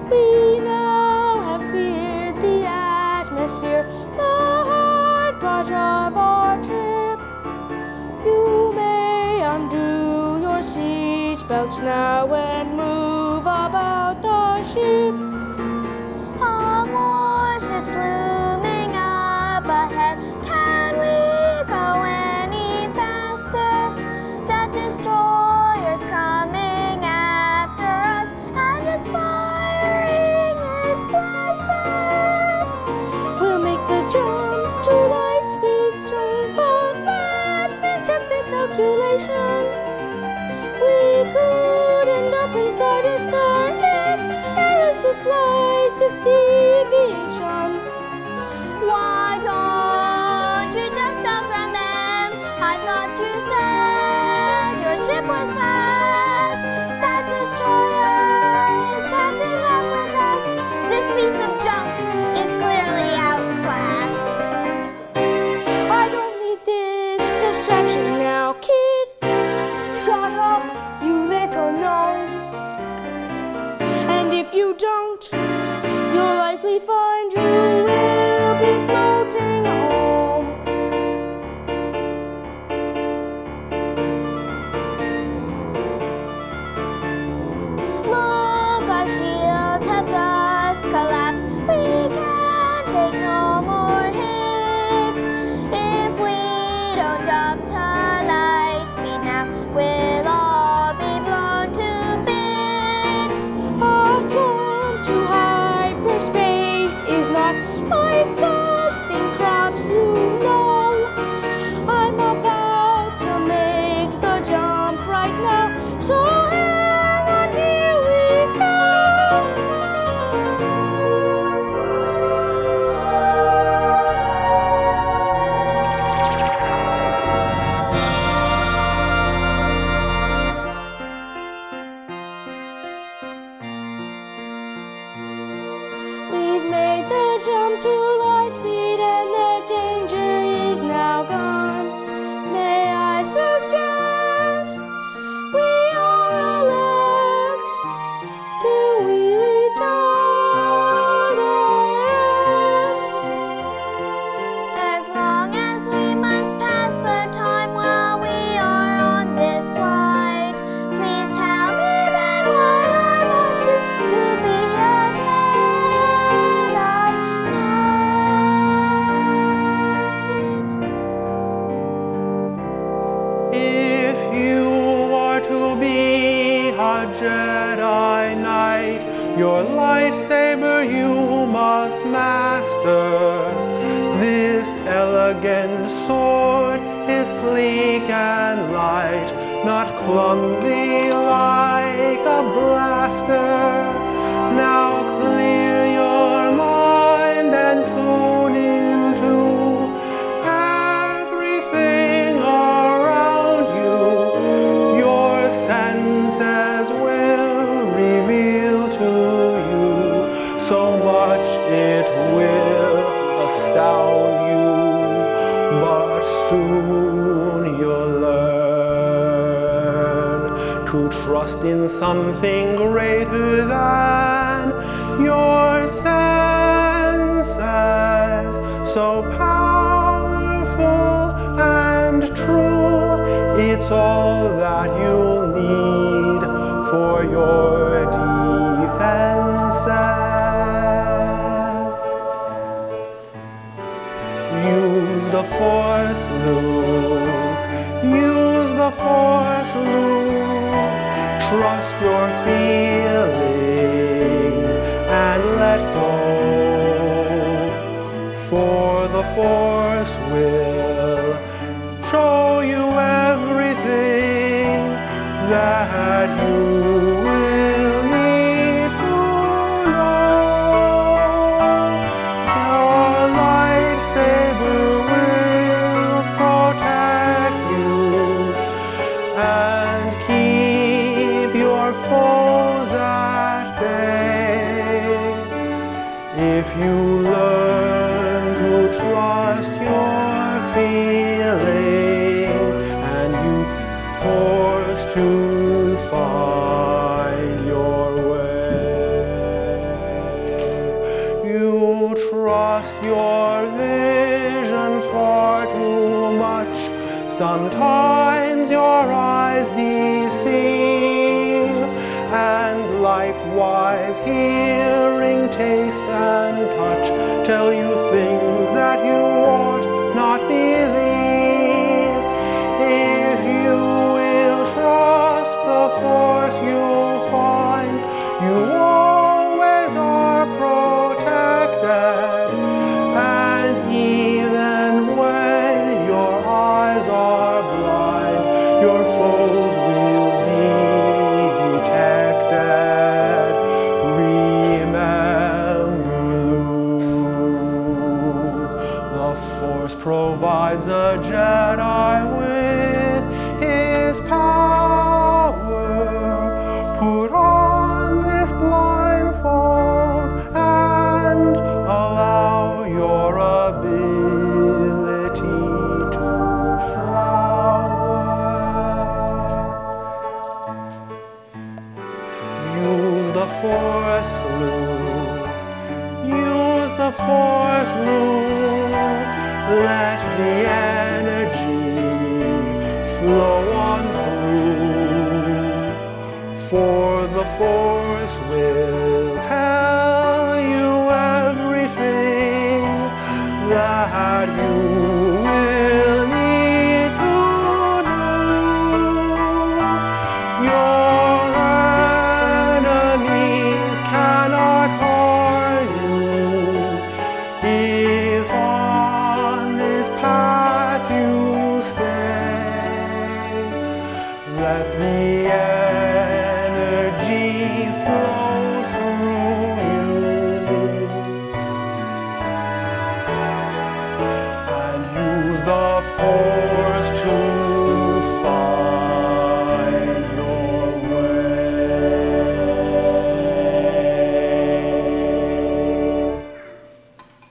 We now have cleared the atmosphere, the hard part of our trip. You may undo your seat belts now and move about the ship. More ships looming up ahead. Can we go any faster? That destroyer's coming after us, and it's firing its blaster. We'll make the jump to light speed soon, but let me check the calculation. We could end up inside a star if there was the slightest deviation. Why don't you just outrun them? I thought you said your ship was fast. That destroyer is catching up with us. This piece of junk is clearly outclassed. I don't need this distraction now, kid. Shut up, you little gnome. And if you don't, you'll likely find you will be floating home. Look, our shields have just collapsed. We can't take no more hits. If we don't jump to light speed now, we'll all be blown to bits. A jump to hyperspace is not like busting crabs, you know. I'm about to make the jump right now, so hang on, here we go. We've made the jump to light speed and the danger is now gone. May I suggest we are relax till we reach Alderaan. As long as we must pass the time while we are on this flight, please tell me then what I must do to be a Jedi Knight. If you are to be a Jedi Knight, your lightsaber you must master. This elegant sword is sleek and light, not clumsy like a blaster. Now clear your mind and tune into everything around you. Your senses will reveal to you so much it will astound you, but soon you'll learn to trust in something greater than your senses, so powerful and true. It's all that you'll need for your defenses. Use the Force, Luke. Use the Force, Luke. Trust your feelings and let go. For the Force will show you everything that you will need to know. Your lightsaber will protect you and keep your foes at bay. If you learn to trust your feelings and you force to find your way. Sometimes your eyes deceive, and likewise hearing, taste, and touch tell you things that you ought not believe. If you will trust the force you'll find, you always are protected, and even when your eyes are blind, your foes will be detected. Remember, the Force provides a Jedi with his power. Put on this blindfold and allow your ability to flower. Use the Force, Luke. Use the Force, Luke. Let the energy flow on through. For the Force will tell you everything that you will need to know. Your enemies cannot harm you if on this path you stay. Let the